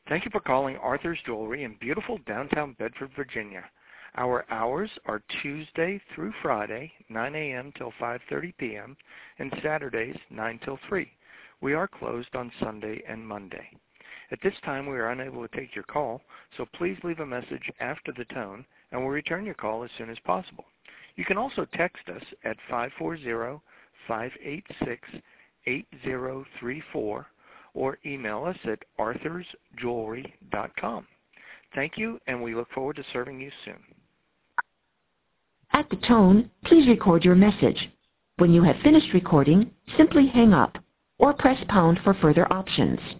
Thank you for calling Arthur's Jewelry in beautiful downtown Bedford, Virginia. Our hours are Tuesday through Friday, 9 a.m. till 5:30 p.m., and Saturdays, 9 till 3. We are closed on Sunday and Monday. At this time, we are unable to take your call, so please leave a message after the tone, and we'll return your call as soon as possible. You can also text us at 540-586-8034 or email us at arthursjewelry.com. Thank you, and we look forward to serving you soon. At the tone, please record your message. When you have finished recording, simply hang up or press pound for further options.